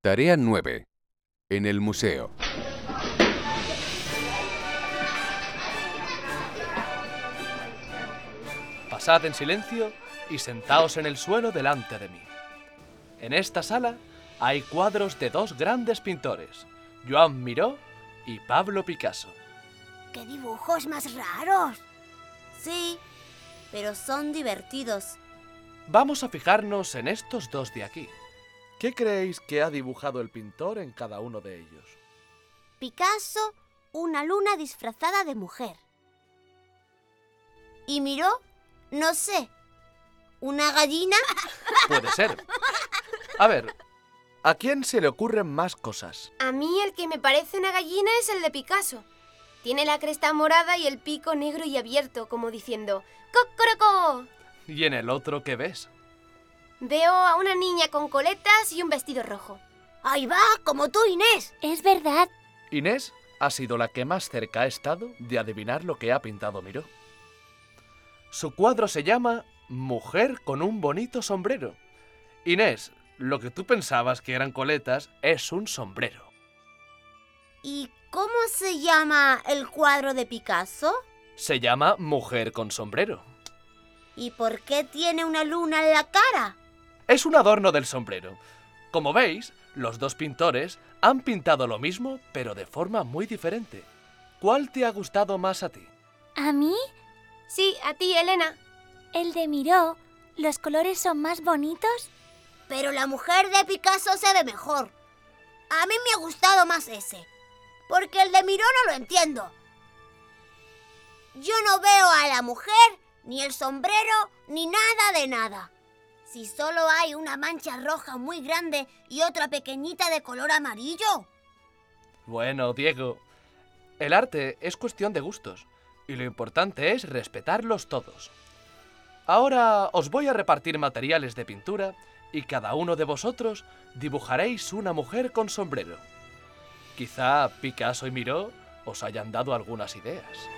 Tarea 9. En el museo. Pasad en silencio y sentaos en el suelo delante de mí. En esta sala hay cuadros de dos grandes pintores, Joan Miró y Pablo Picasso. ¡Qué dibujos más raros! Sí, pero son divertidos. Vamos a fijarnos en estos dos de aquí. ¿Qué creéis que ha dibujado el pintor en cada uno de ellos? Picasso, una luna disfrazada de mujer. Y Miró, no sé, ¿una gallina? Puede ser. A ver, ¿a quién se le ocurren más cosas? A mí el que me parece una gallina es el de Picasso. Tiene la cresta morada y el pico negro y abierto, como diciendo ¡Cocorocó! ¿Y en el otro qué ves? Veo a una niña con coletas y un vestido rojo. ¡Ahí va, como tú, Inés! Es verdad. Inés ha sido la que más cerca ha estado de adivinar lo que ha pintado Miró. Su cuadro se llama Mujer con un bonito sombrero. Inés, lo que tú pensabas que eran coletas es un sombrero. ¿Y cómo se llama el cuadro de Picasso? Se llama Mujer con sombrero. ¿Y por qué tiene una luna en la cara? Es un adorno del sombrero. Como veis, los dos pintores han pintado lo mismo, pero de forma muy diferente. ¿Cuál te ha gustado más a ti? ¿A mí? Sí, a ti, Elena. El de Miró. ¿Los colores son más bonitos? Pero la mujer de Picasso se ve mejor. A mí me ha gustado más ese, porque el de Miró no lo entiendo. Yo no veo a la mujer, ni el sombrero, ni nada de nada. Si solo hay una mancha roja muy grande y otra pequeñita de color amarillo. Bueno, Diego, el arte es cuestión de gustos y lo importante es respetarlos todos. Ahora os voy a repartir materiales de pintura y cada uno de vosotros dibujaréis una mujer con sombrero. Quizá Picasso y Miró os hayan dado algunas ideas.